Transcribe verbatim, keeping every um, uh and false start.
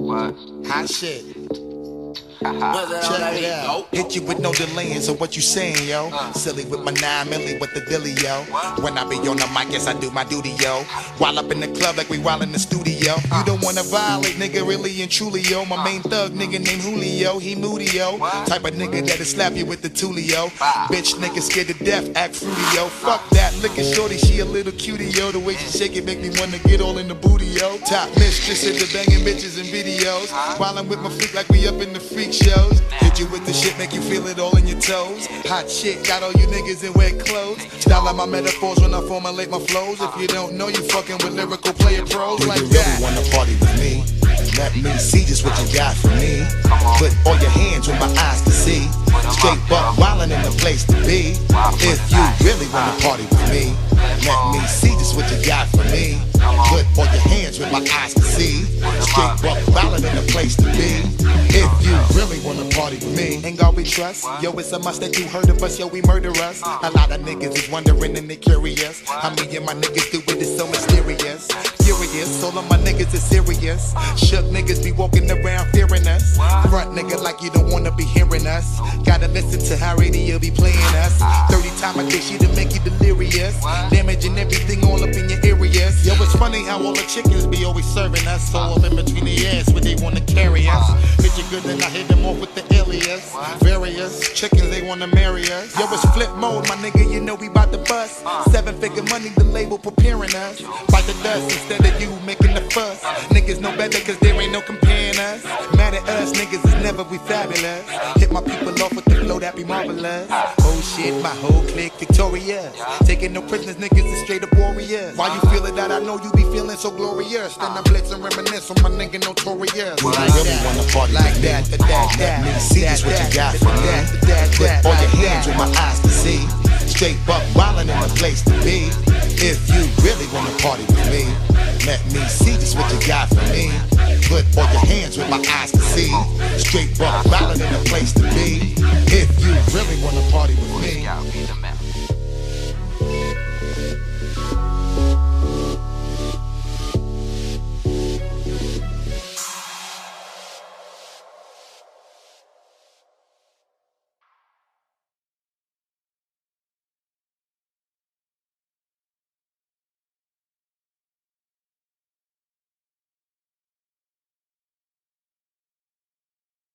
What? Hot shit. Check it out. Hit you with no delaying, so what you saying, yo? Uh. Silly with my nine milli with the dilly, yo. What? When I be on the mic, yes, I do my duty, yo. While up in the club like we while in the studio. Uh. You don't wanna violate, nigga, really and truly, yo. My uh. main thug, nigga named Julio, he moody, yo. What? Type of nigga that'll slap you with the tulio. Uh. Bitch, nigga scared to death, act fruity, yo. Fuck that, look at shorty, she a little cutie, yo. The way she shake it make me wanna get all in the booty, yo. Top mistress into banging bitches in videos. Uh. While I'm with my freak like we up in the freak shows. Hit you with the shit, make you feel it all in your toes. Hot shit, got all you niggas in wet clothes. Style out my metaphors when I formulate my flows. If you don't know, you fucking with lyrical player pros like that. Do you really wanna party with me? Let me see just what you got for me. Put all your hands with my eyes to see. Straight buck wildin' in the place to be. If you really wanna party with me, let me see just what you got for me. Put all your hands with my eyes to see. Straight buck wildin' in the place to be. If you really wanna party with me, ain't God we trust. Yo, it's a must that you heard of us, yo, we murder us. A lot of niggas is wondering and they curious. How me and my niggas do it is so mysterious. Furious, all of my niggas is serious. Shook niggas be walking around fearing us. Front nigga like you don't wanna be hearing us. Gotta listen to how radio be playing us. thirty times a day she to make you delirious. Damaging everything all up in your areas. Yo, it's funny how all the chickens be always serving us. So up in between the ass where they wanna carry us. Hit you good then I hit them off with the alias. Various chickens they wanna marry us. Yo, it's flip mode, my nigga, you know we bout to bust. Seven figure money, the label preparing us. Bite the dust instead of you making the fuss. Niggas know better cause there ain't no comparing us. Mad at us, niggas is never we fabulous. Hit my people off with the flow that be marvelous. Oh shit, my whole clique victorious. Taking no prisoners, niggas is straight up warriors. Why you feeling that? I know you be feeling so glorious. Then I blitz and reminisce on my nigga notorious. Well, like I really wanna party like that, that, that, that. Let me see just what you got for me. Put all your hands with my eyes to see. Straight buck wildin' in the place to be. If you really wanna party with me, let me see just what you got for me. Put all your hands with my eyes to see. Straight buck wildin' in the place to be. If you really wanna party with me.